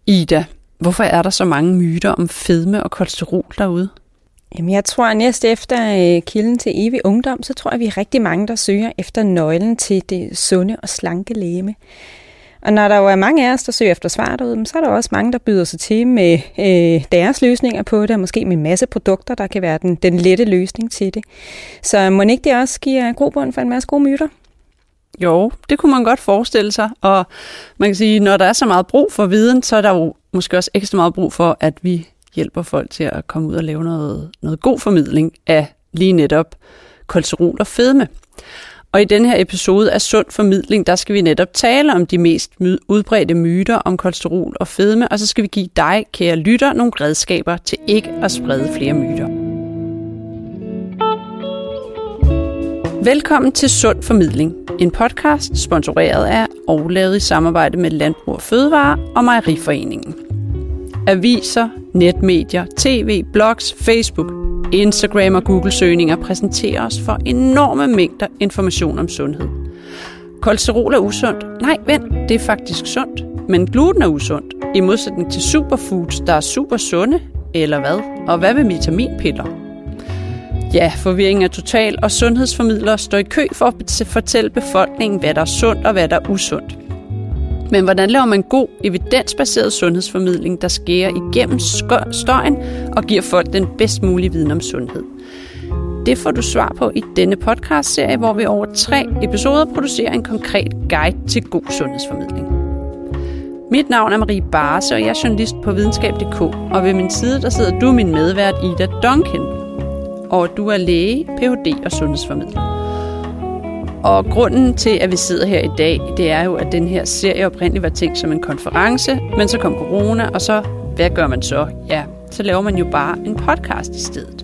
Ida, hvorfor er der så mange myter om fedme og kolesterol derude? Jamen, jeg tror, at næste efter kilden til evig ungdom, så tror jeg, vi er rigtig mange, der søger efter nøglen til det sunde og slanke legeme. Og når der jo er mange af os, der søger efter svar derude, så er der også mange, der byder sig til med deres løsninger på det, og måske med en masse produkter, der kan være den lette løsning til det. Så må ikke det også give grobund for en masse gode myter? Jo, det kunne man godt forestille sig, og man kan sige, når der er så meget brug for viden, så er der jo måske også ekstra meget brug for, at vi hjælper folk til at komme ud og lave noget god formidling af lige netop kolesterol og fedme. Og i denne her episode af Sund Formidling, der skal vi netop tale om de mest udbredte myter om kolesterol og fedme, og så skal vi give dig, kære lytter, nogle redskaber til ikke at sprede flere myter. Velkommen til Sund Formidling, en podcast sponsoreret af og lavet i samarbejde med Landbrug og Fødevare og Mejeriforeningen. Aviser, netmedier, tv, blogs, Facebook, Instagram og Google-søgninger præsenterer os for enorme mængder information om sundhed. Kolesterol er usundt. Nej, vent, det er faktisk sundt. Men gluten er usundt, i modsætning til superfoods, der er super sunde, eller hvad? Og hvad med vitaminpiller? Ja, forvirringen er total, og sundhedsformidlere står i kø for at fortælle befolkningen, hvad der er sundt og hvad der er usundt. Men hvordan laver man god, evidensbaseret sundhedsformidling, der skærer igennem støjen og giver folk den bedst mulige viden om sundhed? Det får du svar på i denne podcastserie, hvor vi over 3 episoder producerer en konkret guide til god sundhedsformidling. Mit navn er Marie Barse, og jeg er journalist på videnskab.dk, og ved min side der sidder du, min medvært Ida Duncan, og du er læge, Ph.D. og sundhedsformidler. Og grunden til, at vi sidder her i dag, det er jo, at den her serie oprindeligt var tænkt som en konference, men så kom corona, og så, hvad gør man så? Ja, så laver man jo bare en podcast i stedet.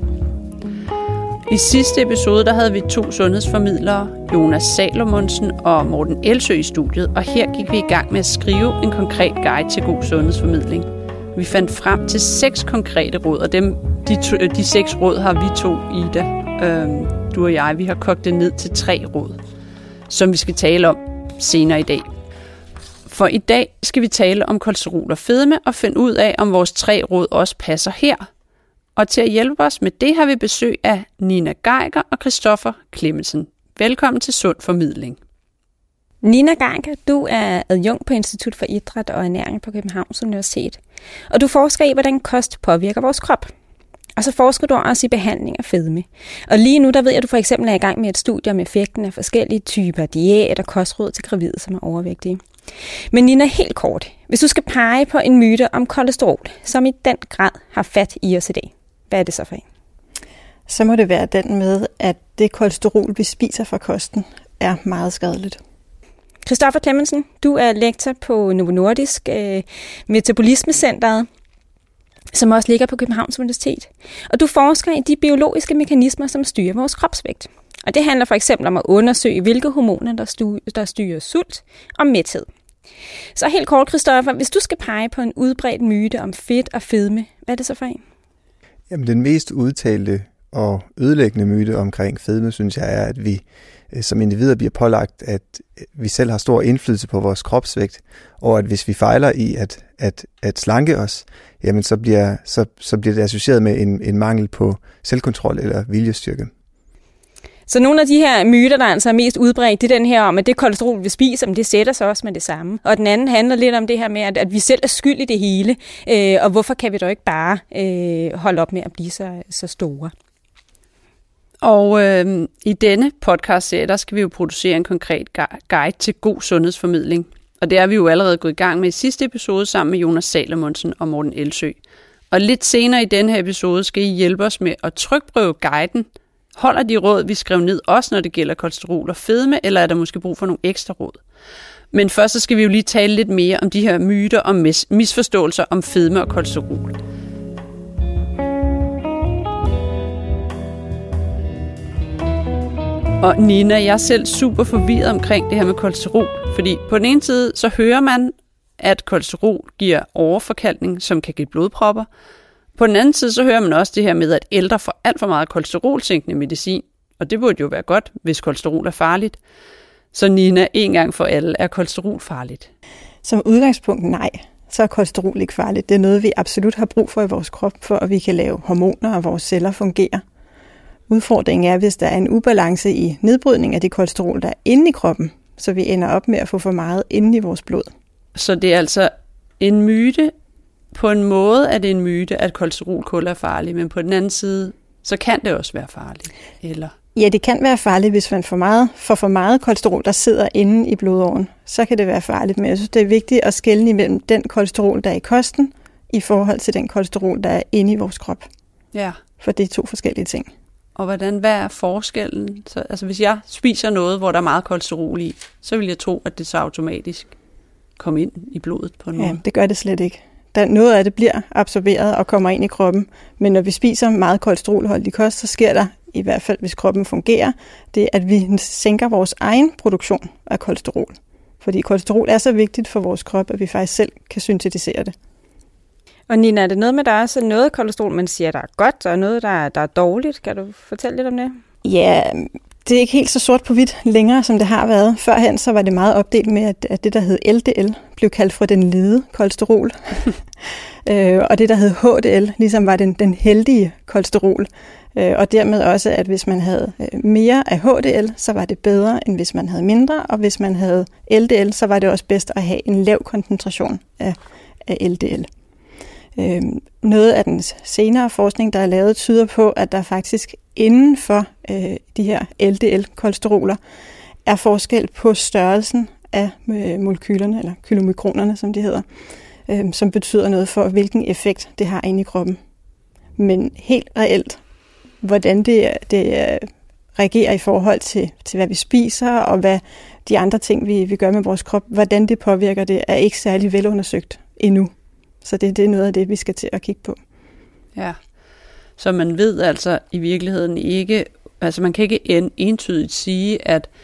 I sidste episode, der havde vi 2 sundhedsformidlere, Jonas Salomonsen og Morten Elsø i studiet, og her gik vi i gang med at skrive en konkret guide til god sundhedsformidling. Vi fandt frem til 6 konkrete råd, og de 6 råd har vi 2, Ida, du og jeg, vi har kogt det ned til 3 råd, som vi skal tale om senere i dag. For i dag skal vi tale om kolesterol og fedme og finde ud af, om vores 3 råd også passer her. Og til at hjælpe os med det har vi besøg af Nina Geiger og Christoffer Clemmensen. Velkommen til Sund Formidling. Nina Geiger, du er adjunkt på Institut for Idræt og Ernæring på Københavns Universitet. Og du forsker i, hvordan kost påvirker vores krop. Og så forsker du også i behandling af fedme. Og lige nu, der ved jeg, at du for eksempel er i gang med et studie om effekten af forskellige typer diæt og kostråd til gravide, som er overvægtige. Men Nina, helt kort. Hvis du skal pege på en myte om kolesterol, som i den grad har fat i os i dag, hvad er det så for en? Så må det være den med, at det kolesterol, vi spiser fra kosten, er meget skadeligt. Christoffer Clemmensen, du er lektor på Novo Nordisk Metabolismecentret, som også ligger på Københavns Universitet. Og du forsker i de biologiske mekanismer, som styrer vores kropsvægt. Og det handler for eksempel om at undersøge, hvilke hormoner, der styrer sult og mæthed. Så helt kort, Christoffer, hvis du skal pege på en udbredt myte om fedt og fedme, hvad er det så for en? Jamen, den mest udtalte og ødelæggende myte omkring fedme, synes jeg, er, at vi som individer bliver pålagt, at vi selv har stor indflydelse på vores kropsvægt, og at hvis vi fejler i at slanke os, jamen så bliver det associeret med en mangel på selvkontrol eller viljestyrke. Så nogle af de her myter, der altså er mest udbredt, det er den her om, at det kolesterol, vi spiser, det sætter sig også med det samme. Og den anden handler lidt om det her med, at vi selv er skyld i det hele, og hvorfor kan vi dog ikke bare holde op med at blive så store? Og i denne podcastserie, der skal vi jo producere en konkret guide til god sundhedsformidling. Og det er vi jo allerede gået i gang med i sidste episode sammen med Jonas Salomonsen og Morten Elsø. Og lidt senere i denne her episode skal I hjælpe os med at trykprøve guiden. Holder de råd, vi skrev ned, også når det gælder kolesterol og fedme, eller er der måske brug for nogle ekstra råd? Men først så skal vi jo lige tale lidt mere om de her myter og misforståelser om fedme og kolesterol. Og Nina, jeg er selv super forvirret omkring det her med kolesterol, fordi på den ene side, så hører man, at kolesterol giver overforkalkning, som kan give blodpropper. På den anden side, så hører man også det her med, at ældre får alt for meget kolesterolsænkende medicin, og det burde jo være godt, hvis kolesterol er farligt. Så Nina, en gang for alle, er kolesterol farligt? Som udgangspunkt nej. så er kolesterol ikke farligt. Det er noget, vi absolut har brug for i vores krop, for at vi kan lave hormoner, og vores celler fungerer. Udfordringen er, hvis der er en ubalance i nedbrydning af det kolesterol, der er inde i kroppen, så vi ender op med at få for meget inde i vores blod. Så det er altså en myte. På en måde er det en myte, at kolesterolkul er farligt, men på den anden side, så kan det også være farligt, eller? Ja, det kan være farligt, hvis man får for meget kolesterol, der sidder inde i blodåren. Så kan det være farligt, men jeg synes, det er vigtigt at skelne imellem den kolesterol, der er i kosten, i forhold til den kolesterol, der er inde i vores krop. Ja. For det er 2 forskellige ting. Og hvad er forskellen? Så, altså hvis jeg spiser noget, hvor der er meget kolesterol i, så vil jeg tro, at det så automatisk kommer ind i blodet på en måde. Ja, det gør det slet ikke. Noget af det bliver absorberet og kommer ind i kroppen, men når vi spiser meget kolesterolholdig kost, så sker der, i hvert fald hvis kroppen fungerer, det at vi sænker vores egen produktion af kolesterol. Fordi kolesterol er så vigtigt for vores krop, at vi faktisk selv kan syntetisere det. Og Nina, er det noget med, der er også noget kolesterol, man siger, der er godt, og noget, der er dårligt? Kan du fortælle lidt om det? Ja, det er ikke helt så sort på hvidt længere, som det har været. Førhen så var det meget opdelt med, at det, der hed LDL, blev kaldt for den lede kolesterol. Og det, der hed HDL, ligesom var den heldige kolesterol. Og dermed også, at hvis man havde mere af HDL, så var det bedre, end hvis man havde mindre. Og hvis man havde LDL, så var det også bedst at have en lav koncentration af LDL. Noget af den senere forskning, der er lavet, tyder på, at der faktisk inden for de her LDL-kolesteroler er forskel på størrelsen af molekylerne, eller kylomikronerne, som de hedder, som betyder noget for, hvilken effekt det har inde i kroppen. Men helt reelt, hvordan det reagerer i forhold til hvad vi spiser, og hvad de andre ting, vi gør med vores krop, hvordan det påvirker det, er ikke særlig velundersøgt endnu. Så det er noget af det, vi skal til at kigge på. Ja, så man ved altså i virkeligheden ikke, altså man kan ikke entydigt sige,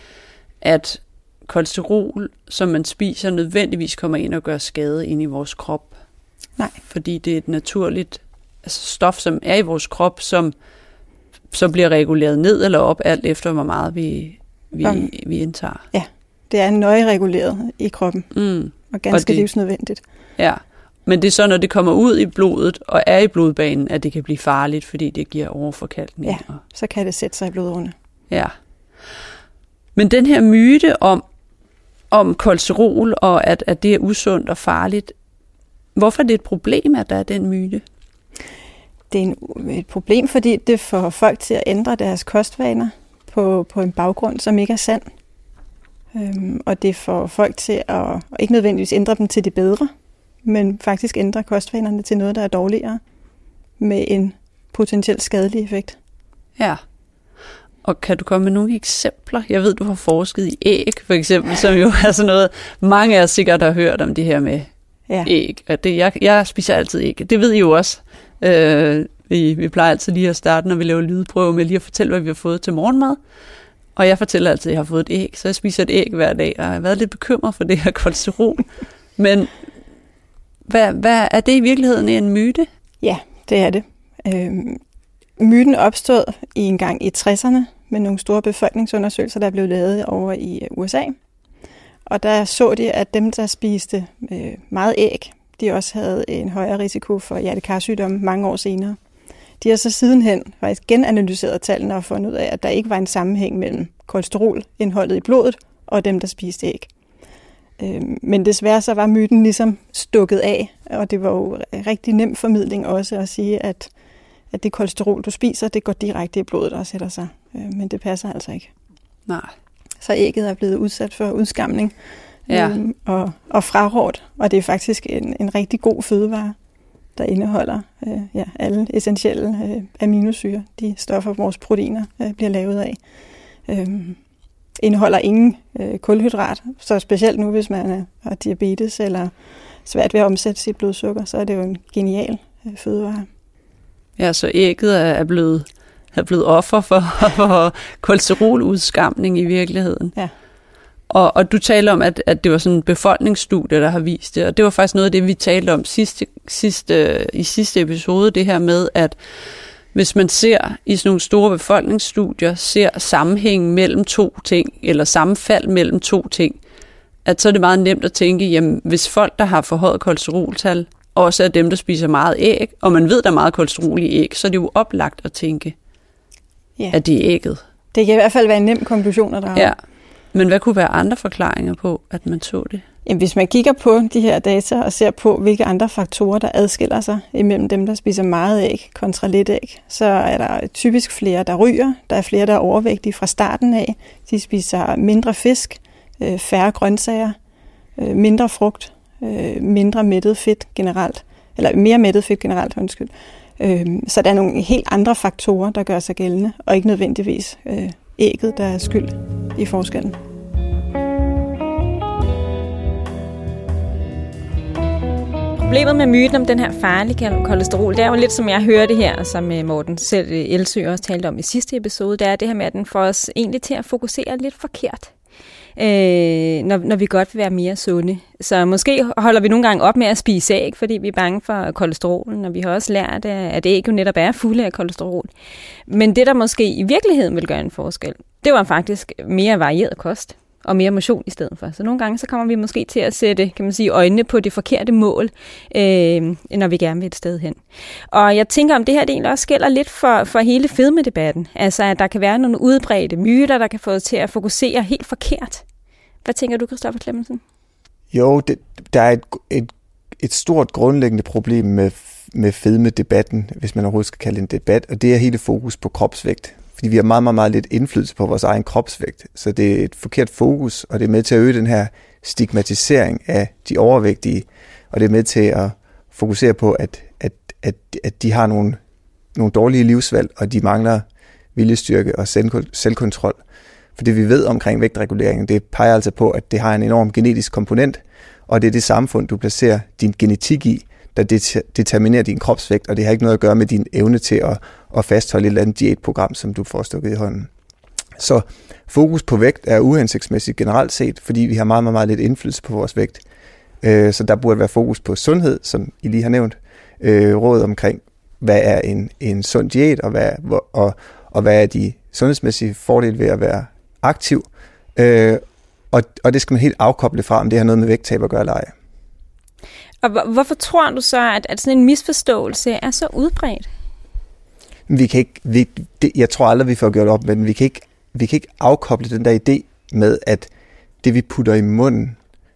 at kolesterol, som man spiser, nødvendigvis kommer ind og gør skade ind i vores krop. Nej. Fordi det er et naturligt stof, som er i vores krop, som bliver reguleret ned eller op, alt efter hvor meget vi indtager. Ja, det er nøje reguleret i kroppen, og ganske livsnødvendigt. Ja, men det er så, når det kommer ud i blodet og er i blodbanen, at det kan blive farligt, fordi det giver overforkalkning. Ja, så kan det sætte sig i blodårene. Ja. Men den her myte om kolesterol, og at det er usundt og farligt, hvorfor er det et problem, at der er den myte? Det er et problem, fordi det får folk til at ændre deres kostvaner på en baggrund, som ikke er sand. Og det får folk til at ikke nødvendigvis ændre dem til det bedre, men faktisk ændre kostvanerne til noget, der er dårligere, med en potentielt skadelig effekt. Ja. Og kan du komme med nogle eksempler? Jeg ved, du har forsket i æg, for eksempel, som jo er sådan noget, mange af os sikkert har hørt om det her med æg. Og jeg spiser altid æg. Det ved I jo også. Vi plejer altid lige at starte, når vi laver lydprøve, med lige at fortælle, hvad vi har fået til morgenmad. Og jeg fortæller altid, at jeg har fået et æg, så jeg spiser et æg hver dag, og jeg har været lidt bekymret for det her kolesterol. Men hvad er det i virkeligheden en myte? Ja, det er det. Myten opstod en gang i 60'erne med nogle store befolkningsundersøgelser, der blev lavet over i USA. Og der så de, at dem, der spiste meget æg, de også havde en højere risiko for hjertekarsygdomme mange år senere. De har så sidenhen faktisk genanalyseret tallene og fundet ud af, at der ikke var en sammenhæng mellem kolesterolindholdet i blodet og dem, der spiste æg. Men desværre så var myten ligesom stukket af, og det var jo rigtig nem formidling også at sige, at det kolesterol, du spiser, det går direkte i blodet og sætter sig. Men det passer altså ikke. Nej. Så ægget er blevet udsat for udskamning og frarådt, og det er faktisk en rigtig god fødevare, der indeholder alle essentielle aminosyre, de stoffer, vores proteiner bliver lavet af. Indeholder ingen kulhydrat, så specielt nu, hvis man har diabetes eller svært ved at omsætte sit blodsukker, så er det jo en genial fødevare. Ja, så ægget er blevet offer for kolesteroludskamning i virkeligheden. Ja. Og du taler om, at det var sådan en befolkningsstudie, der har vist det, og det var faktisk noget af det, vi talte om i sidste episode, det her med, at hvis man ser i sådan nogle store befolkningsstudier, ser sammenhæng mellem to ting, eller sammenfald mellem to ting, at så er det meget nemt at tænke, jamen hvis folk, der har forhøjet kolesteroltal, også er dem, der spiser meget æg, og man ved, der er meget kolesterol i æg, så er det jo oplagt at tænke, at det er ægget. Det kan i hvert fald være en nem konklusion at drage. Ja, men hvad kunne være andre forklaringer på, at man så det? Jamen, hvis man kigger på de her data og ser på, hvilke andre faktorer, der adskiller sig imellem dem, der spiser meget æg kontra lidt æg, så er der typisk flere, der ryger. Der er flere, der er overvægtige fra starten af. De spiser mindre fisk, færre grøntsager, mindre frugt, mindre mættet fedt generelt, eller mere mættet fedt generelt, undskyld. Så der er nogle helt andre faktorer, der gør sig gældende, og ikke nødvendigvis ægget, der er skyld i forskellen. Problemet med myten om den her farlige kolesterol, det er jo lidt, som jeg hørte her, som Morten selv Elsø også talte om i sidste episode, det er det her med, at den får os egentlig til at fokusere lidt forkert, når vi godt vil være mere sunde. Så måske holder vi nogle gange op med at spise æg, fordi vi er bange for kolesterolen, og vi har også lært, at æg jo netop er fulde af kolesterol. Men det, der måske i virkeligheden vil gøre en forskel, det var faktisk mere varieret kost og mere motion i stedet for. Så nogle gange så kommer vi måske til at sætte, kan man sige, øjnene på det forkerte mål, når vi gerne vil et sted hen. Og jeg tænker, om det her det egentlig også gælder lidt for hele fedmedebatten. Altså, at der kan være nogle udbredte myter, der kan få os til at fokusere helt forkert. Hvad tænker du, Christoffer Clemmensen? Jo, der er et stort grundlæggende problem med fedmedebatten, hvis man overhovedet skal kalde det en debat, og det er hele fokus på kropsvægt. Fordi vi har meget, meget, meget lidt indflydelse på vores egen kropsvægt. Så det er et forkert fokus, og det er med til at øge den her stigmatisering af de overvægtige. Og det er med til at fokusere på, at de har nogle dårlige livsvalg, og de mangler viljestyrke og selvkontrol. For det vi ved omkring vægtreguleringen, det peger altså på, at det har en enorm genetisk komponent, og det er det samfund, du placerer din genetik i, der determinerer din kropsvægt, og det har ikke noget at gøre med din evne til at fastholde et eller andet diætprogram, som du får stukket i hånden. Så fokus på vægt er uhensigtsmæssigt generelt set, fordi vi har meget, meget, meget lidt indflydelse på vores vægt. Så der burde være fokus på sundhed, som I lige har nævnt. Råd omkring, hvad er en sund diæt, og hvad er de sundhedsmæssige fordele ved at være aktiv. Og det skal man helt afkoble fra, om det har noget med vægttab at gøre eller ej. Og hvorfor tror du så, at sådan en misforståelse er så udbredt? Jeg tror aldrig, vi får gjort op med den. Vi kan ikke afkoble den der idé med, at det vi putter i munden,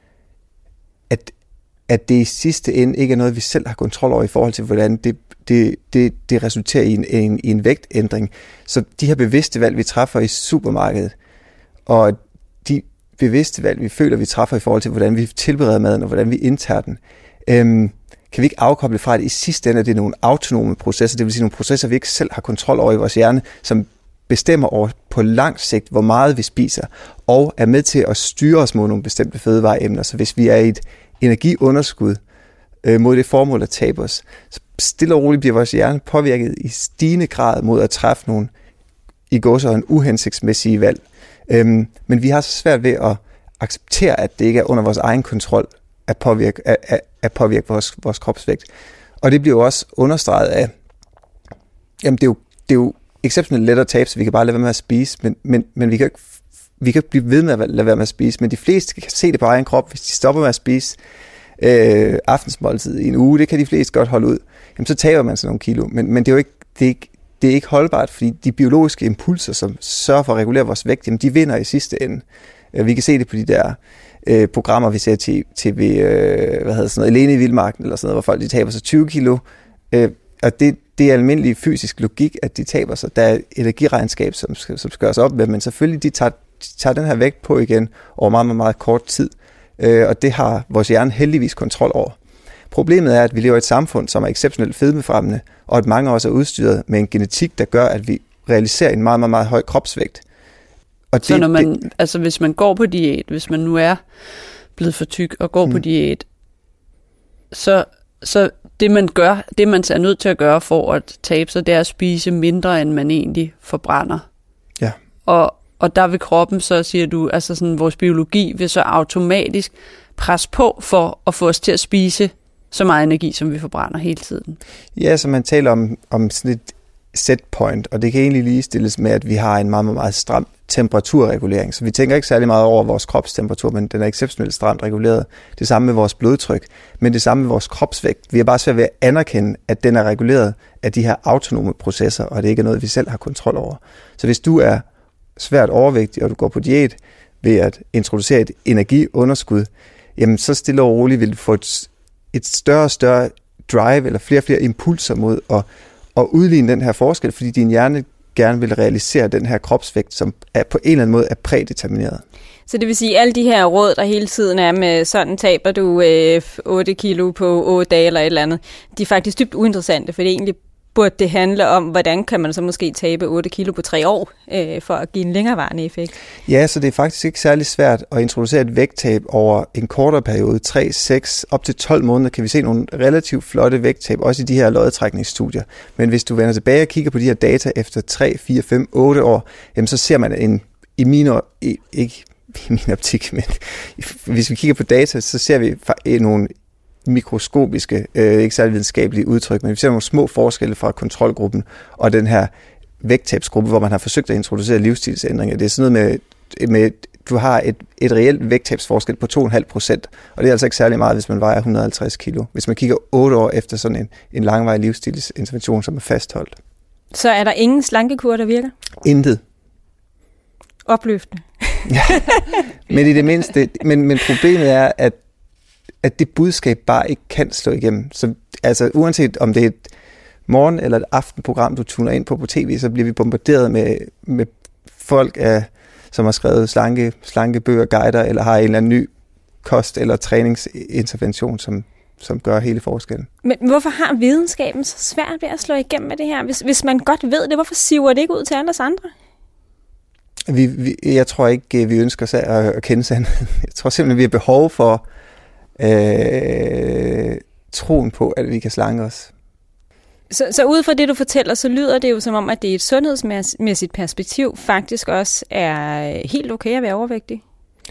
at det i sidste ende ikke er noget, vi selv har kontrol over i forhold til, hvordan det resulterer i en vægtændring. Så de her bevidste valg, vi træffer i supermarkedet, og de bevidste valg, vi føler, vi træffer i forhold til, hvordan vi tilbereder maden, og hvordan vi indtager den, kan vi ikke afkoble fra, at i sidste ende er det nogle autonome processer, det vil sige nogle processer, vi ikke selv har kontrol over i vores hjerne, som bestemmer over på lang sigt, hvor meget vi spiser, og er med til at styre os mod nogle bestemte fødevareemner. Så hvis vi er i et energiunderskud mod det formål at tabe os, så stille og roligt bliver vores hjerne påvirket i stigende grad mod at træffe nogle i gåseøjne uhensigtsmæssige valg. Men vi har så svært ved at acceptere, at det ikke er under vores egen kontrol at påvirke vores kropsvægt. Og det bliver jo også understreget af, jamen det er jo exceptionelt let at tabe, så vi kan bare lade være med at spise, men vi kan ikke blive ved med at lade være med at spise, men de fleste kan se det på egen krop, hvis de stopper med at spise aftensmåltid i en uge, det kan de fleste godt holde ud, jamen så taber man sådan nogle kilo, men det er jo ikke, det er ikke holdbart, fordi de biologiske impulser, som sørger for at regulere vores vægt, jamen de vinder i sidste ende. Vi kan se det på de der programmer, vi ser TV, Alene i Vildmarken, eller sådan noget, hvor folk de taber sig 20 kilo, og det er almindelig fysisk logik, at de taber sig. Der er energiregnskab, som skal gøres op med, men selvfølgelig de tager den her vægt på igen over meget, meget, meget kort tid, og det har vores hjerne heldigvis kontrol over. Problemet er, at vi lever i et samfund, som er exceptionelt fedmefremmende, og at mange af os er udstyret med en genetik, der gør, at vi realiserer en meget, meget, meget høj kropsvægt. Og så når hvis man går på diæt, hvis man nu er blevet for tyk og går på diæt, så det man er nødt til at gøre for at tabe sig, det er at spise mindre, end man egentlig forbrænder. Ja. Og der vil kroppen, så siger du, altså sådan vores biologi vil så automatisk presse på for at få os til at spise så meget energi, som vi forbrænder hele tiden. Ja, så man taler om sådan et set point, og det kan egentlig lige stilles med, at vi har en meget, meget, meget stram temperaturregulering. Så vi tænker ikke særlig meget over vores kropstemperatur, men den er exceptionelt stramt reguleret. Det samme med vores blodtryk, men det samme med vores kropsvægt. Vi er bare svært ved at anerkende, at den er reguleret af de her autonome processer, og det ikke er noget, vi selv har kontrol over. Så hvis du er svært overvægtig, og du går på diæt ved at introducere et energiunderskud, jamen så stille og roligt vil du få et større og større drive, eller flere impulser mod at udligne den her forskel, fordi din hjerne gerne vil realisere den her kropsvægt, som er på en eller anden måde er prædetermineret. Så det vil sige, at alle de her råd, der hele tiden er med sådan taber du 8 kilo på 8 dage eller et eller andet, de er faktisk dybt uinteressante, for det egentlig burde det handle om, hvordan kan man så måske tabe 8 kilo på 3 år, for at give en længerevarende effekt? Ja, så det er faktisk ikke særlig svært at introducere et vægttab over en kortere periode, 3, 6, op til 12 måneder, kan vi se nogle relativt flotte vægttab, også i de her lodtrækningsstudier. Men hvis du vender tilbage og kigger på de her data efter 3, 4, 5, 8 år, jamen så ser man ikke i min optik, men hvis vi kigger på data, så ser vi nogle mikroskopiske, ikke særlig videnskabelige udtryk, men vi ser nogle små forskelle fra kontrolgruppen og den her vægttabsgruppe, hvor man har forsøgt at introducere livsstilsændringer. Det er sådan noget med du har et reelt vægttabsforskel på 2,5%, og det er altså ikke særlig meget, hvis man vejer 150 kilo. Hvis man kigger 8 år efter sådan en langvarig livsstilsintervention, som er fastholdt. Så er der ingen slankekur, der virker? Intet. Opløftende. Ja, men i det mindste, men problemet er, at det budskab bare ikke kan slå igennem. Så altså uanset om det er et morgen- eller et aftenprogram, du tuner ind på tv, så bliver vi bombarderet med folk, som har skrevet slanke bøger, guider, eller har en eller anden ny kost- eller træningsintervention, som gør hele forskellen. Men hvorfor har videnskaben så svært ved at slå igennem med det her? Hvis man godt ved det, hvorfor siver det ikke ud til alle andre? Jeg tror ikke, vi ønsker sig at kende sandheden. Jeg tror simpelthen, vi har behov for troen på, at vi kan slanke os. Så ud fra det, du fortæller, så lyder det jo som om, at det i et sundhedsmæssigt perspektiv faktisk også er helt okay at være overvægtig.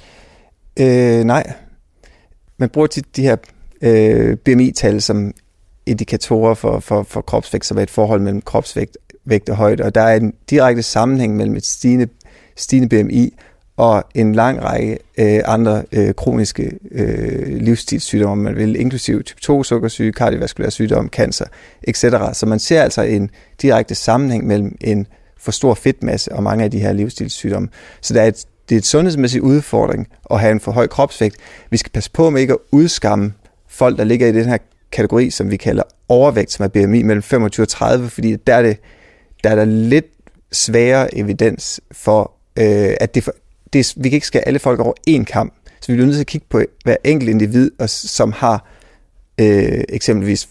Nej. Man bruger tit de her BMI-tal som indikatorer for kropsvægt, som er et forhold mellem kropsvægt og højde, og der er en direkte sammenhæng mellem et stigende BMI og en lang række andre kroniske livsstilssygdomme, man vil, inklusive type 2 sukkersyge, kardiovaskulær sygdom, cancer, etc. Så man ser altså en direkte sammenhæng mellem en for stor fedtmasse og mange af de her livsstilssygdomme. Så det er et sundhedsmæssig udfordring at have en for høj kropsvægt. Vi skal passe på med ikke at udskamme folk, der ligger i den her kategori, som vi kalder overvægt, som er BMI mellem 25 og 30, fordi der er der lidt sværere evidens for, at vi kan ikke skære alle folk over en kamp, så vi bliver nødt til at kigge på hver enkelt individ, som har eksempelvis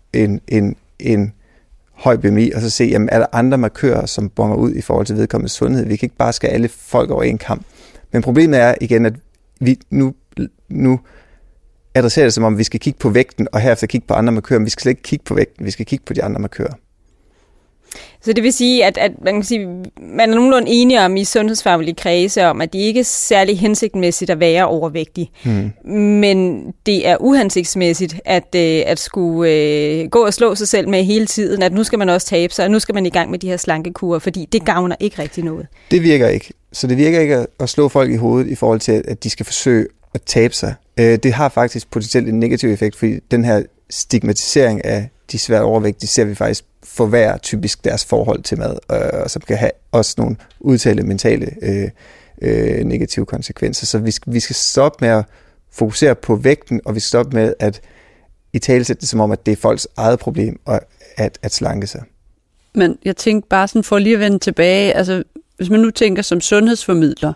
en høj BMI, og så se, jamen, er der andre markører, som bonger ud i forhold til vedkommende sundhed. Vi kan ikke bare skære alle folk over en kamp. Men problemet er igen, at vi nu adresserer det som om, vi skal kigge på vægten, og herefter kigge på andre markører, men vi skal slet ikke kigge på vægten, vi skal kigge på de andre markører. Så det vil sige, at man er nogenlunde enige om i sundhedsfaglige kredse om, at det ikke er særlig hensigtsmæssigt at være overvægtig. Men det er uhensigtsmæssigt at skulle gå og slå sig selv med hele tiden, at nu skal man også tabe sig, og nu skal man i gang med de her slankekurer, fordi det gavner ikke rigtig noget. Det virker ikke. Så det virker ikke at slå folk i hovedet i forhold til, at de skal forsøge at tabe sig. Det har faktisk potentielt en negativ effekt, fordi den her stigmatisering af de svært overvægtige ser vi faktisk forværre typisk deres forhold til mad, og som kan have også nogle udtalte mentale negative konsekvenser. Så vi skal stoppe med at fokusere på vægten, og vi skal stoppe med at italesætte det som om, at det er folks eget problem at slanke sig. Men jeg tænkte bare sådan, for lige at vende tilbage, altså hvis man nu tænker som sundhedsformidler,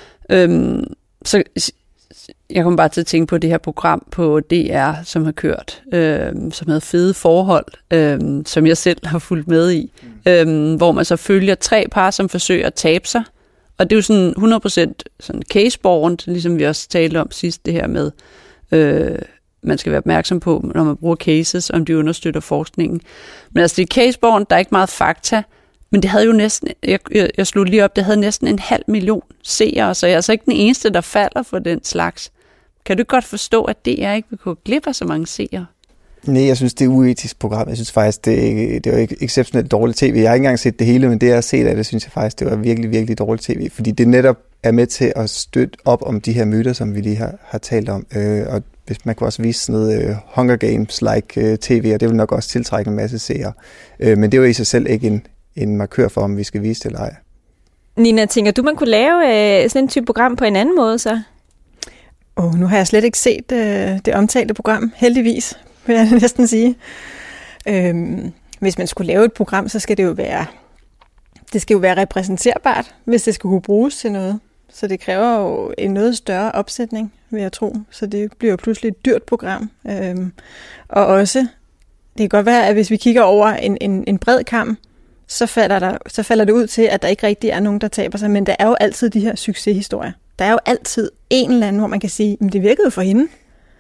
så jeg kommer bare til at tænke på det her program på DR, som har kørt, som hedder Fede Forhold, som jeg selv har fulgt med i, hvor man så følger 3 par, som forsøger at tabe sig. Og det er jo sådan 100% sådan case-borgent, ligesom vi også talte om sidst, det her med, man skal være opmærksom på, når man bruger cases, om de understøtter forskningen. Men altså det er case-borgent, der er ikke meget fakta, men det havde jo næsten, jeg slog lige op, det havde næsten 500.000 seere, så jeg er altså ikke den eneste, der falder for den slags. Kan du godt forstå, at DR ikke vil gå glip af så mange seere? Nej, jeg synes, det er uetisk program. Jeg synes faktisk, det var ikke exceptionelt dårligt tv. Jeg har ikke engang set det hele, men det jeg har set af det, synes jeg faktisk, det var virkelig, virkelig dårligt tv. Fordi det netop er med til at støtte op om de her myter, som vi lige har talt om. Og hvis man kunne også vise sådan noget Hunger Games-like tv, og det vil nok også tiltrække en masse seere. Men det er jo i sig selv ikke en markør for, om vi skal vise det eller ej. Nina, tænker du, man kunne lave sådan en type program på en anden måde så? Nu har jeg slet ikke set det omtalte program, heldigvis, vil jeg næsten sige. Hvis man skulle lave et program, så skal det jo være repræsenterbart, hvis det skal kunne bruges til noget. Så det kræver jo en noget større opsætning, vil jeg tro. Så det bliver jo pludselig et dyrt program. Og også, det kan godt være, at hvis vi kigger over en bred kam, så falder det ud til, at der ikke rigtig er nogen, der taber sig. Men der er jo altid de her succeshistorier. Der er jo altid en eller anden, hvor man kan sige, men det virkede jo for hende.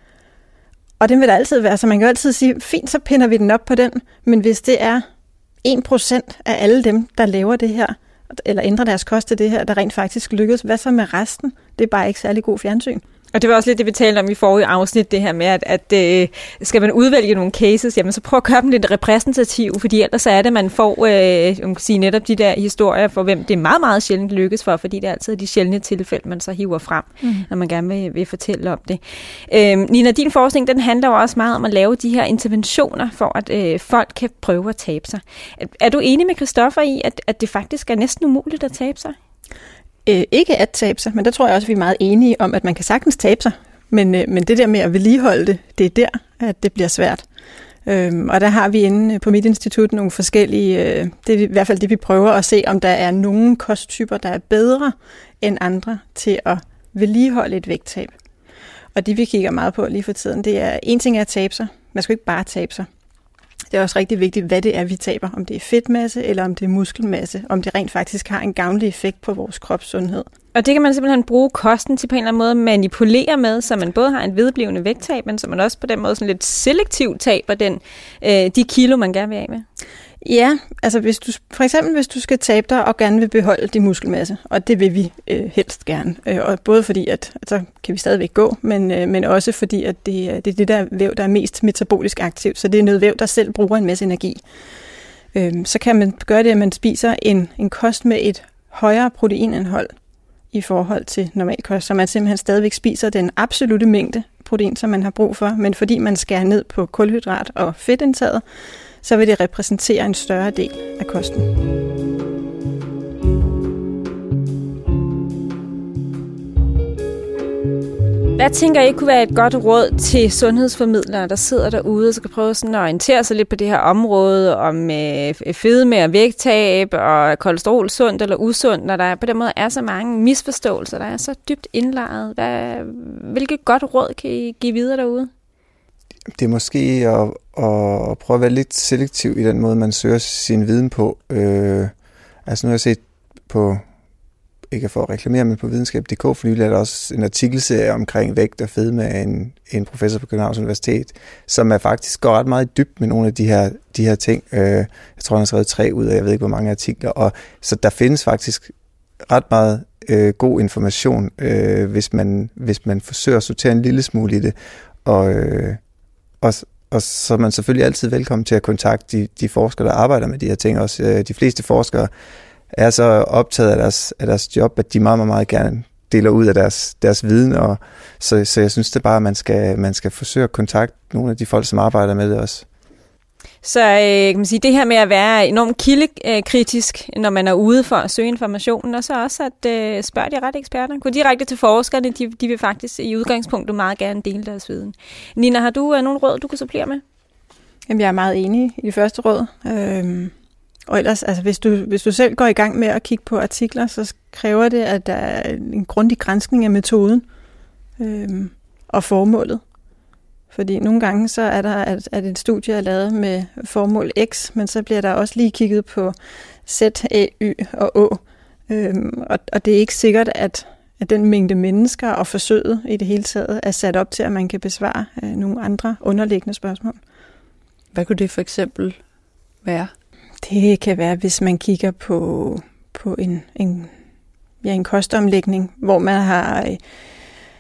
Og det vil der altid være, så man kan jo altid sige, fint, så pinder vi den op på den. Men hvis det er 1% af alle dem, der laver det her, eller ændrer deres kost til det her, der rent faktisk lykkes, hvad så med resten? Det er bare ikke særlig god fjernsyn. Og det var også lidt det, vi talte om i forrige afsnit, det her med, at skal man udvælge nogle cases, jamen så prøv at gøre dem lidt repræsentative, fordi ellers så er det, man får man kan sige, netop de der historier, for hvem det er meget, meget sjældent lykkes for, fordi det er altid de sjældne tilfælde, man så hiver frem, når man gerne vil fortælle om det. Nina, din forskning, den handler jo også meget om at lave de her interventioner, for at folk kan prøve at tabe sig. Er du enig med Christoffer i, at det faktisk er næsten umuligt at tabe sig? Ikke at tabe sig, men der tror jeg også, at vi er meget enige om, at man kan sagtens tabe sig. Men det der med at vedligeholde det er der, at det bliver svært. Og der har vi inde på mit institut nogle forskellige, det er i hvert fald det, vi prøver at se, om der er nogle kosttyper, der er bedre end andre til at vedligeholde et vægttab. Og det vi kigger meget på lige for tiden, det er, en ting er at tabe sig. Man skal ikke bare tabe sig. Det er også rigtig vigtigt, hvad det er, vi taber. Om det er fedtmasse, eller om det er muskelmasse. Om det rent faktisk har en gavnlig effekt på vores kropssundhed. Og det kan man simpelthen bruge kosten til på en eller anden måde at manipulere med, så man både har en vedblivende vægttab, men så man også på den måde sådan lidt selektivt taber de kilo, man gerne vil af med. Ja, altså hvis du skal tabe dig og gerne vil beholde din muskelmasse, og det vil vi helst gerne. Og både fordi, at så kan vi stadigvæk gå, men også fordi, at det er det der væv, der er mest metabolisk aktivt. Så det er noget væv, der selv bruger en masse energi. Så kan man gøre det, at man spiser en kost med et højere proteinindhold i forhold til normal kost, så man simpelthen stadigvæk spiser den absolutte mængde protein, som man har brug for, men fordi man skærer ned på kulhydrat og fedtindtaget, så vil det repræsentere en større del af kosten. Hvad tænker I kunne være et godt råd til sundhedsformidlere, der sidder derude og skal prøve sådan at orientere sig lidt på det her område om fedme og vægttab og kolesterol, sundt eller usundt, når der på den måde er så mange misforståelser, der er så dybt indlejret? Hvilket godt råd kan I give videre derude? Det er måske at prøve at være lidt selektiv i den måde, man søger sin viden på. Altså nu har jeg set på, ikke for at reklamere, men på videnskab.dk for nylig er der også en artikelserie omkring vægt og fedme af en professor på Københavns Universitet, som er faktisk går ret meget i dybden med nogle af de her ting. Jeg tror, han har skrevet 3 ud af, jeg ved ikke, hvor mange artikler. Og så der findes faktisk ret meget god information, hvis man forsøger at sortere en lille smule i det. Og så er man selvfølgelig altid velkommen til at kontakte de forskere, der arbejder med de her ting. Også de fleste forskere er så optaget af deres job, at de meget, meget, meget gerne deler ud af deres viden. Og så jeg synes det bare, at man skal forsøge at kontakte nogle af de folk, som arbejder med det også. Så kan man sige, det her med at være enormt kildekritisk, når man er ude for at søge informationen, og så også at spørge de rette eksperter. Gå direkte til forskerne, de vil faktisk i udgangspunktet meget gerne dele deres viden. Nina, har du nogle råd, du kan supplere med? Jamen, jeg er meget enig i det første råd. Og ellers, altså, hvis du selv går i gang med at kigge på artikler, så kræver det, at der er en grundig granskning af metoden og formålet. Fordi nogle gange så er der, at et studie er lavet med formål X, men så bliver der også lige kigget på Z, A, Y og Å. Og det er ikke sikkert, at den mængde mennesker og forsøget i det hele taget er sat op til, at man kan besvare nogle andre underliggende spørgsmål. Hvad kunne det for eksempel være? Det kan være, hvis man kigger på en kostomlægning, hvor man har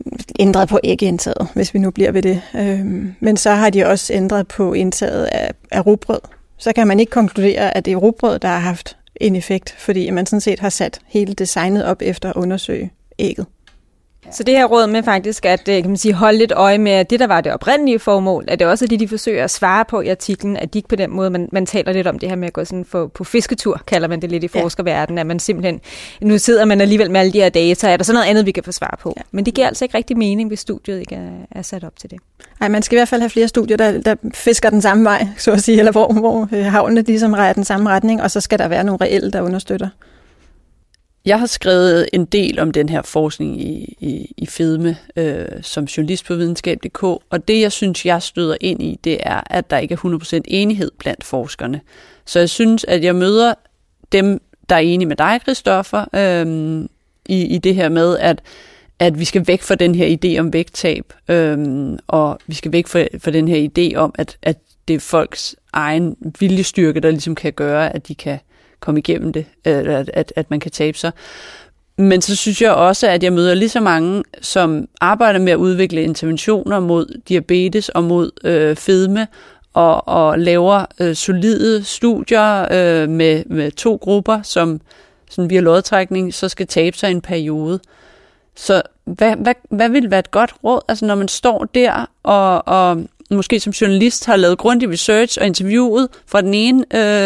ændret på ægindtaget, hvis vi nu bliver ved det. Men så har de også ændret på indtaget af rugbrød. Så kan man ikke konkludere, at det er rugbrød, der har haft en effekt, fordi man sådan set har sat hele designet op efter at undersøge ægget. Så det her råd med faktisk at kan man sige, holde lidt øje med, at det, der var det oprindelige formål, at det også er det, de forsøger at svare på i artiklen, at de ikke på den måde, man taler lidt om det her med at gå sådan på fisketur, kalder man det lidt i forskerverdenen, at man simpelthen, nu sidder man alligevel med alle de her data, er der så noget andet, vi kan få svar på. Ja. Men det giver altså ikke rigtig mening, hvis studiet ikke er sat op til det. Nej, man skal i hvert fald have flere studier, der fisker den samme vej, så at sige, eller hvor havnene ligesom rejer den samme retning, og så skal der være nogle reelle, der understøtter. Jeg har skrevet en del om den her forskning i fedme som journalist på videnskab.dk, og det, jeg synes, jeg støder ind i, det er, at der ikke er 100% enighed blandt forskerne. Så jeg synes, at jeg møder dem, der er enige med dig, Christoffer, i det her med, at vi skal væk fra den her idé om vægttab, og vi skal væk fra den her idé om, at det er folks egen viljestyrke, der ligesom kan gøre, at de kan komme igennem det, at man kan tabe sig. Men så synes jeg også, at jeg møder lige så mange, som arbejder med at udvikle interventioner mod diabetes og mod fedme, og laver solide studier med 2 grupper, som sådan via lodtrækning så skal tabe sig en periode. Så hvad vil være et godt råd, altså når man står der og måske som journalist har lavet grundig research og interviewet fra den ene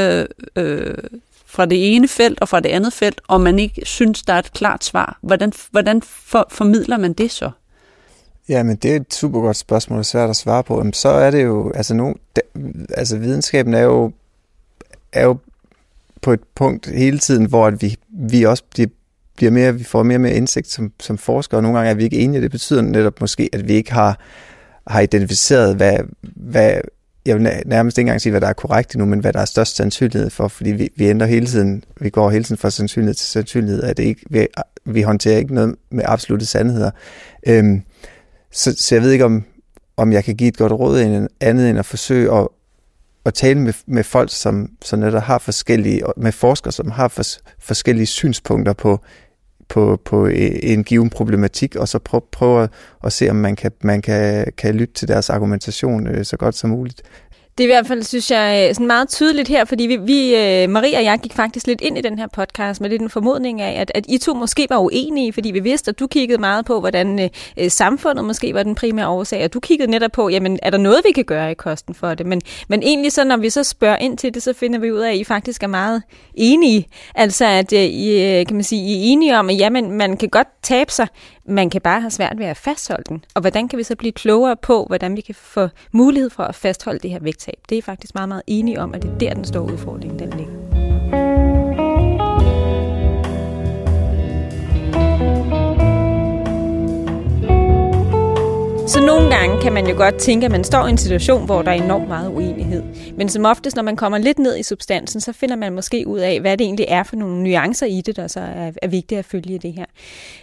fra det ene felt og fra det andet felt, og man ikke synes, der er et klart svar. Hvordan formidler man det så? Ja, men det er et super godt spørgsmål, og svært at svare på. Så er det jo, altså videnskaben er jo på et punkt hele tiden, hvor at vi også vi får mere og mere indsigt som forskere, og nogle gange er vi ikke enige. Det betyder netop måske, at vi ikke har identificeret, hvad jeg vil nærmest ikke engang sige, hvad der er korrekt endnu, men hvad der er størst sandsynlighed for, fordi vi går hele tiden fra sandsynlighed til sandsynlighed, at det ikke, vi håndterer ikke noget med absolutte sandheder. Så jeg ved ikke, om jeg kan give et godt råd andet end at forsøge at tale med folk, som netop har med forskere, som har forskellige synspunkter på en given problematik, og så prøve at se, om man kan lytte til deres argumentation så godt som muligt. Det er i hvert fald, synes jeg, sådan meget tydeligt her, fordi vi Marie og jeg gik faktisk lidt ind i den her podcast med lidt en formodning af, at I to måske var uenige, fordi vi vidste, at du kiggede meget på, hvordan samfundet måske var den primære årsag, og du kiggede netop på, jamen, er der noget, vi kan gøre i kosten for det? Men egentlig så, når vi så spørger ind til det, så finder vi ud af, at I faktisk er meget enige. Altså, at I, kan man sige, I er enige om, at jamen, man kan godt tabe sig, man kan bare have svært ved at fastholde den. Og hvordan kan vi så blive klogere på, hvordan vi kan få mulighed for at fastholde det her vægttab? Det er faktisk meget, meget enige om, at det er der, den store udfordring, den ligger. Så nogle gange kan man jo godt tænke, at man står i en situation, hvor der er enormt meget uenighed. Men som oftest, når man kommer lidt ned i substansen, så finder man måske ud af, hvad det egentlig er for nogle nuancer i det, der så er vigtigt at følge det her.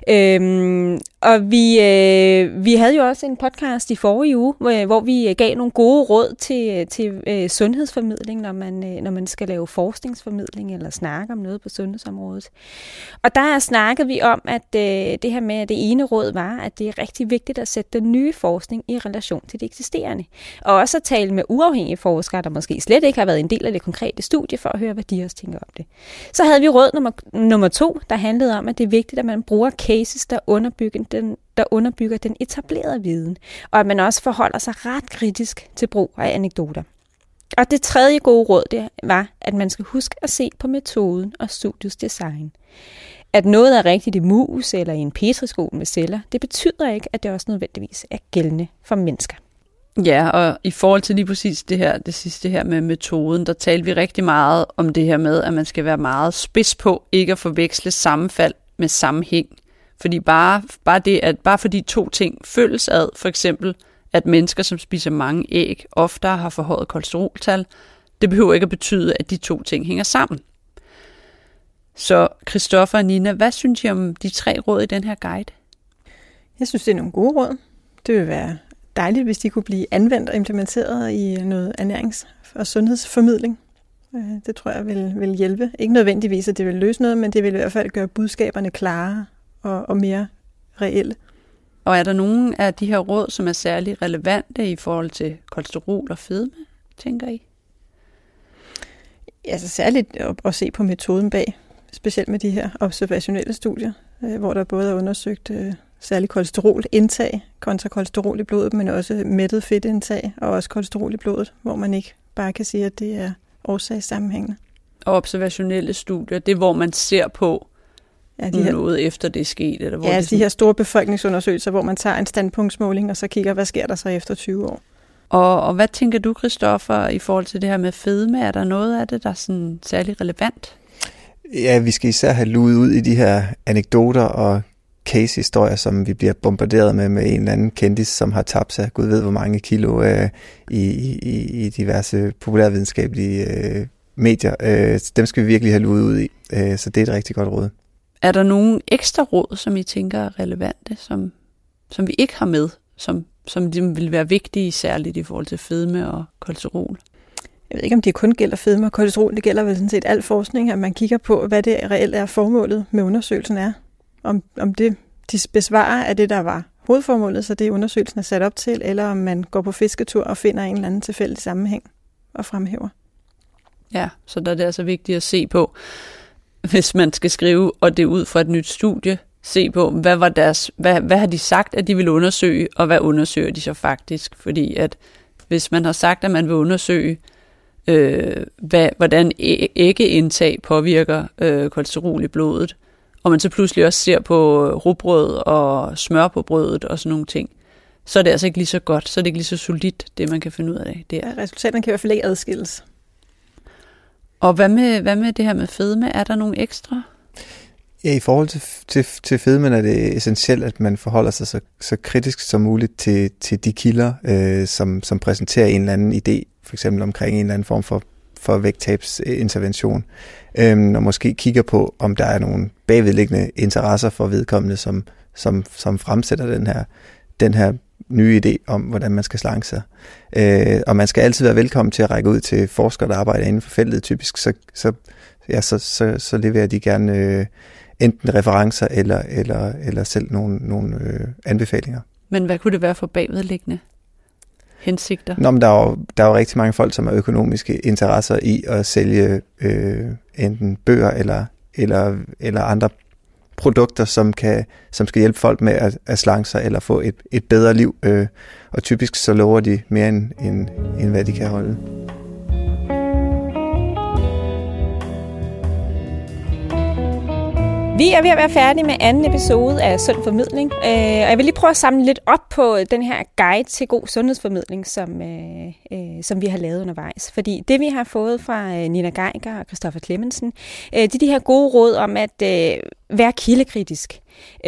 Og vi havde jo også en podcast i forrige uge, hvor vi gav nogle gode råd til sundhedsformidling, når man skal lave forskningsformidling eller snakke om noget på sundhedsområdet. Og der snakkede vi om, at det her med, at det ene råd var, at det er rigtig vigtigt at sætte den nye forskning i relation til det eksisterende. Og også at tale med uafhængige forskere, der måske slet ikke har været en del af det konkrete studie, for at høre, hvad de også tænker om det. Så havde vi råd nummer 2, der handlede om, at det er vigtigt, at man bruger cases, der underbygger den etablerede viden, og at man også forholder sig ret kritisk til brug af anekdoter. Og det tredje gode råd, det var, at man skal huske at se på metoden og studiets design. At noget er rigtigt i mus eller i en petriskål med celler, det betyder ikke, at det også nødvendigvis er gældende for mennesker. Ja, og i forhold til lige præcis det sidste her med metoden, der talte vi rigtig meget om det her med, at man skal være meget spids på, ikke at forveksle sammenfald med sammenhæng. Fordi bare fordi 2 ting følges ad, for eksempel at mennesker, som spiser mange æg, oftere har forhøjet kolesteroltal, det behøver ikke at betyde, at de 2 ting hænger sammen. Så Christoffer og Nina, hvad synes I om de 3 råd i den her guide? Jeg synes, det er nogle gode råd. Det vil være dejligt, hvis de kunne blive anvendt og implementeret i noget ernærings- og sundhedsformidling. Det tror jeg vil hjælpe. Ikke nødvendigvis, at det vil løse noget, men det vil i hvert fald gøre budskaberne klarere og mere reelle. Og er der nogle af de her råd, som er særlig relevante i forhold til kolesterol og fedme, tænker I? Altså særligt at se på metoden bag, specielt med de her observationelle studier, hvor der både er undersøgt særligt kolesterolindtag kontra kolesterol i blodet, men også mættet fedtindtag og også kolesterol i blodet, hvor man ikke bare kan sige, at det er årsagssammenhængende. Og observationelle studier, det er hvor man ser på noget efter det er sket? Eller hvor ja, det altså de her store befolkningsundersøgelser, hvor man tager en standpunktsmåling og så kigger, hvad sker der så efter 20 år. Og hvad tænker du, Christoffer, i forhold til det her med fedme? Er der noget af det, der er sådan særlig relevant? Ja, vi skal især have luet ud i de her anekdoter og case-historier, som vi bliver bombarderet med en eller anden kendis, som har tabt sig, Gud ved hvor mange kilo i diverse populærvidenskabelige medier. Dem skal vi virkelig have luet ud i, så det er et rigtig godt råd. Er der nogle ekstra råd, som I tænker er relevante, som vi ikke har med, som vil være vigtige, særligt i forhold til fedme og kolesterol? Jeg ved ikke, om det kun gælder fedme og kolesterol. Det gælder vel sådan set al forskning, at man kigger på, hvad det reelt er formålet med undersøgelsen er. Om det de besvarer af det, der var hovedformålet, så det undersøgelsen er sat op til, eller om man går på fisketur og finder en eller anden tilfældig sammenhæng og fremhæver. Ja, så der er det altså vigtigt at se på, hvis man skal skrive, og det er ud fra et nyt studie, se på, hvad har de sagt, at de vil undersøge, og hvad undersøger de så faktisk? Fordi at hvis man har sagt, at man vil undersøge, hvordan æggeindtag påvirker kolesterol i blodet, og man så pludselig også ser på rugbrød og smør på brødet og sådan nogle ting, så er det altså ikke lige så godt, så er det ikke lige så solidt, det man kan finde ud af. Det er. Resultaterne kan i hvert fald ikke adskilles. Og hvad med det her med fedme? Er der nogle ekstra? Ja, i forhold til fedmen er det essentielt, at man forholder sig så kritisk som muligt til de kilder, som præsenterer en eller anden idé, for eksempel omkring en eller anden form for vægttabsintervention, og måske kigger på, om der er nogle bagvedliggende interesser for vedkommende, som fremsætter den her nye idé om, hvordan man skal slanke sig. Og man skal altid være velkommen til at række ud til forskere, der arbejder inden for feltet typisk, så leverer de gerne enten referencer eller selv nogle anbefalinger. Men hvad kunne det være for bagvedliggende hensigter? Nå, men der er jo rigtig mange folk, som har økonomiske interesser i at sælge enten bøger eller andre produkter, som skal hjælpe folk med at slanke sig eller få et bedre liv. Og typisk så lover de mere end hvad de kan holde. Vi er ved at være færdige med anden episode af Sund Formidling, og jeg vil lige prøve at samle lidt op på den her guide til god sundhedsformidling, som vi har lavet undervejs. Fordi det, vi har fået fra Nina Geiger og Christoffer Clemmensen, det er de her gode råd om at være kildekritisk.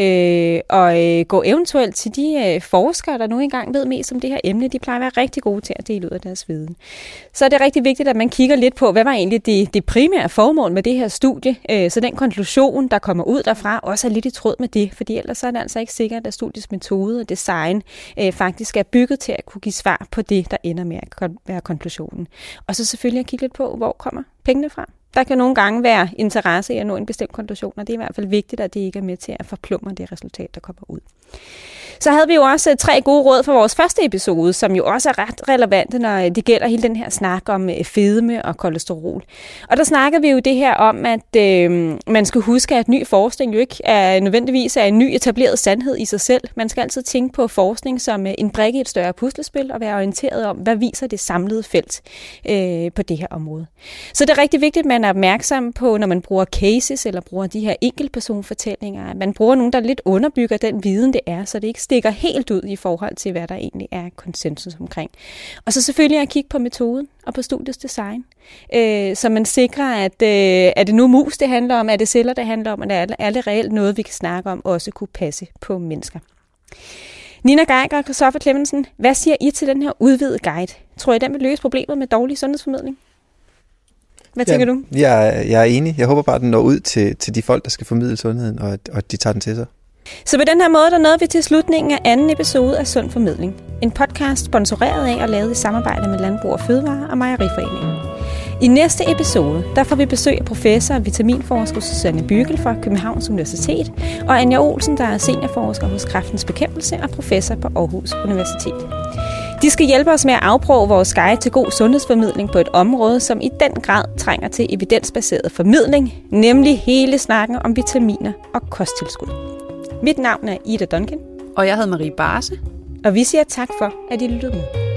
Og gå eventuelt til de forskere, der nu engang ved mest om det her emne. De plejer at være rigtig gode til at dele ud af deres viden. Så er det rigtig vigtigt, at man kigger lidt på, hvad var egentlig det primære formål med det her studie. Så den konklusion, der kommer ud derfra, også er lidt i tråd med det. Fordi ellers er det altså ikke sikkert, at studiets metode og design faktisk er bygget til at kunne give svar på det, der ender med at være konklusionen. Og så selvfølgelig at kigge lidt på, hvor kommer pengene fra. Der kan nogle gange være interesse i at nå en bestemt konklusion, og det er i hvert fald vigtigt, at det ikke er med til at forplumre det resultat, der kommer ud. Så havde vi jo også 3 gode råd for vores første episode, som jo også er ret relevante, når det gælder hele den her snak om fedme og kolesterol. Og der snakker vi jo det her om, at man skal huske, at ny forskning jo ikke nødvendigvis er en ny etableret sandhed i sig selv. Man skal altid tænke på forskning som en brik i et større puslespil og være orienteret om, hvad viser det samlede felt på det her område. Så det er rigtig vigtigt, at man er opmærksom på, når man bruger cases eller bruger de her enkeltpersonfortællinger, at man bruger nogen, der lidt underbygger den viden, det er, så det ikke stikker helt ud i forhold til, hvad der egentlig er konsensus omkring. Og så selvfølgelig at kigge på metoden og på studiets design, så man sikrer, at er det nu mus, det handler om, er det celler, det handler om, og er det reelt noget, vi kan snakke om, også kunne passe på mennesker. Nina Geiger og Christoffer Clemmensen, hvad siger I til den her udvidede guide? Tror I, den vil løse problemet med dårlig sundhedsformidling? Hvad tænker du? Jeg er enig. Jeg håber bare, at den når ud til de folk, der skal formidle sundheden, og at de tager den til sig. Så på den her måde, der nåede vi til slutningen af anden episode af Sund Formidling. En podcast sponsoreret af og lavet i samarbejde med Landbrug og Fødevare og Mejeriforeningen. I næste episode, der får vi besøg af professor og vitaminforsker Susanne Bürgel fra Københavns Universitet, og Anja Olsen, der er seniorforsker hos Kræftens Bekæmpelse og professor på Aarhus Universitet. De skal hjælpe os med at afprøve vores guide til god sundhedsformidling på et område, som i den grad trænger til evidensbaseret formidling, nemlig hele snakken om vitaminer og kosttilskud. Mit navn er Ida Duncan. Og jeg hedder Marie Barse. Og vi siger tak for, at I lyttede med.